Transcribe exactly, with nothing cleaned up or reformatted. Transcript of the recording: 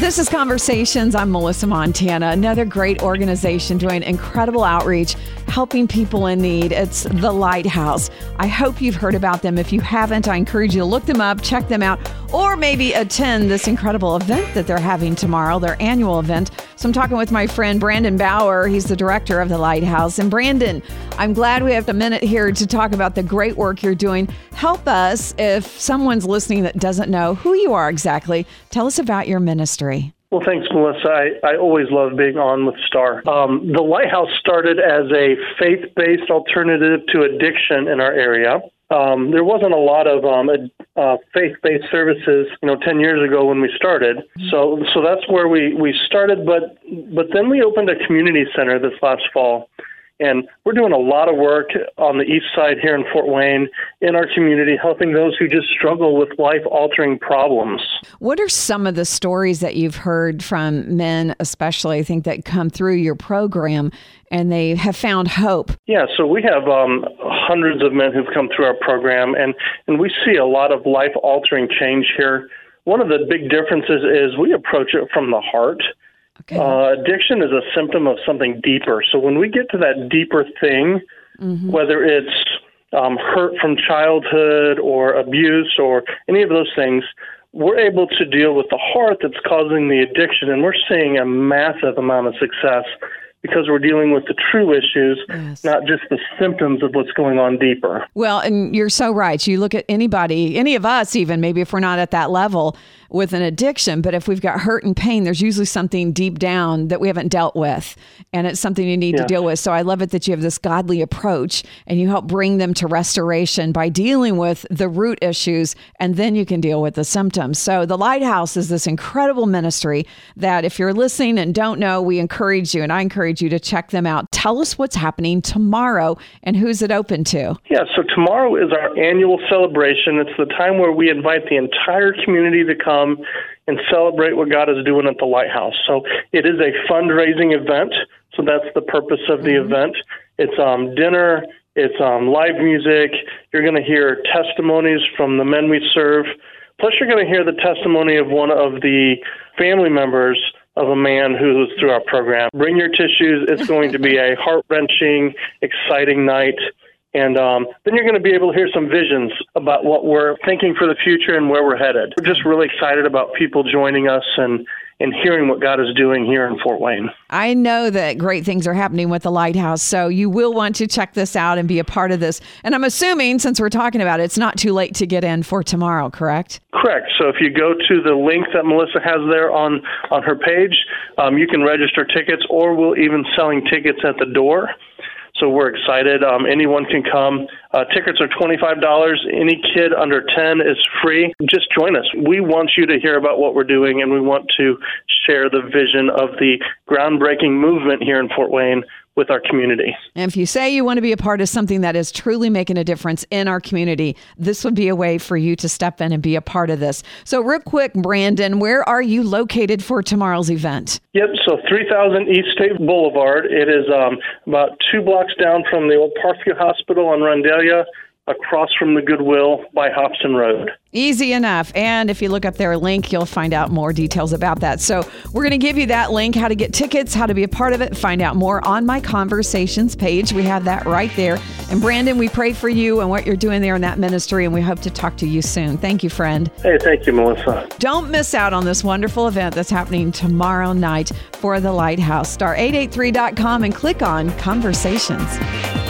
This is Conversations. I'm Melissa Montana. Another great organization doing incredible outreach, helping people in need. It's The Lighthouse. I hope you've heard about them. If you haven't, I encourage you to look them up, check them out, or maybe attend this incredible event that they're having tomorrow, their annual event. So I'm talking with my friend Brandon Bauer. He's the director of The Lighthouse. And Brandon, I'm glad we have a minute here to talk about the great work you're doing. Help us if someone's listening that doesn't know who you are exactly. Tell us about your ministry. Well, thanks, Melissa. I, I always love being on with Star. Um, the Lighthouse started as a faith-based alternative to addiction in our area. Um, there wasn't a lot of um, uh, faith-based services, you know, ten years ago when we started. So, so that's where we, we started. But but then we opened a community center this last fall. And we're doing a lot of work on the east side here in Fort Wayne in our community, helping those who just struggle with life-altering problems. What are some of the stories that you've heard from men, especially, I think, that come through your program and they have found hope? Yeah, so we have um, hundreds of men who've come through our program, and, and we see a lot of life-altering change here. One of the big differences is we approach it from the heart. Okay. Uh, addiction is a symptom of something deeper. So when we get to that deeper thing, mm-hmm. whether it's um, hurt from childhood or abuse or any of those things, we're able to deal with the heart that's causing the addiction, and we're seeing a massive amount of success because we're dealing with the true issues, yes. not just the symptoms of what's going on deeper. Well, and you're so right. You look at anybody, any of us even, maybe if we're not at that level with an addiction, but if we've got hurt and pain, there's usually something deep down that we haven't dealt with, and it's something you need yeah. to deal with. So I love it that you have this godly approach, and you help bring them to restoration by dealing with the root issues, and then you can deal with the symptoms. So the Lighthouse is this incredible ministry that if you're listening and don't know, we encourage you, and I encourage you to check them out. Tell us what's happening tomorrow and who's it open to? Yeah, so tomorrow is our annual celebration. It's the time where we invite the entire community to come and celebrate what God is doing at the Lighthouse. So it is a fundraising event. So that's the purpose of the mm-hmm. event. It's um, dinner. It's um, live music. You're going to hear testimonies from the men we serve. Plus, you're going to hear the testimony of one of the family members of a man who was through our program. Bring your tissues. It's going to be a heart-wrenching, exciting night. And um, then you're going to be able to hear some visions about what we're thinking for the future and where we're headed. We're just really excited about people joining us and, and hearing what God is doing here in Fort Wayne. I know that great things are happening with the Lighthouse, so you will want to check this out and be a part of this. And I'm assuming, since we're talking about it, it's not too late to get in for tomorrow, correct? Correct. So if you go to the link that Melissa has there on, on her page, um, you can register tickets, or we're even selling tickets at the door. So we're excited. Um, anyone can come. Uh, tickets are twenty-five dollars. Any kid under ten is free. Just join us. We want you to hear about what we're doing, and we want to share the vision of the groundbreaking movement here in Fort Wayne with our community. And if you say you want to be a part of something that is truly making a difference in our community, this would be a way for you to step in and be a part of this. So real quick, Brandon, where are you located for tomorrow's event? Yep, so three thousand East State Boulevard. It is um, about two blocks down from the old Parkview Hospital on Rondelia, across from the Goodwill by Hobson Road. Easy enough. And if you look up their link, you'll find out more details about that. So we're going to give you that link, how to get tickets, how to be a part of it, find out more on my Conversations page. We have that right there. And Brandon, we pray for you and what you're doing there in that ministry, and we hope to talk to you soon. Thank you, friend. Hey, thank you, Melissa. Don't miss out on this wonderful event that's happening tomorrow night for the Lighthouse. Star eight eighty-three dot com and click on Conversations.